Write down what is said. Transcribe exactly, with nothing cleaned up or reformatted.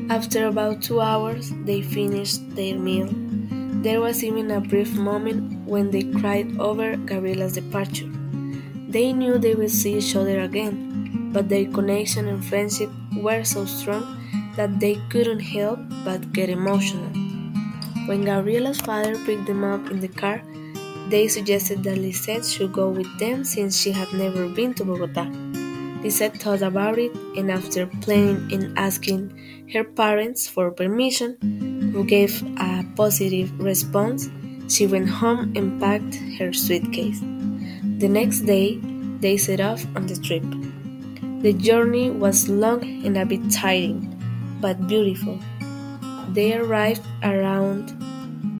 After about two hours, they finished their meal. There was even a brief moment when they cried over Gabriella's departure. They knew they would see each other again, but their connection and friendship were so strong that they couldn't help but get emotional. When Gabriella's father picked them up in the car, they suggested that Lisette should go with them since she had never been to Bogota. Lisette thought about it, and after planning and asking her parents for permission, who gave a positive response, she went home and packed her suitcase. The next day, they set off on the trip. The journey was long and a bit tiring, but beautiful. They arrived around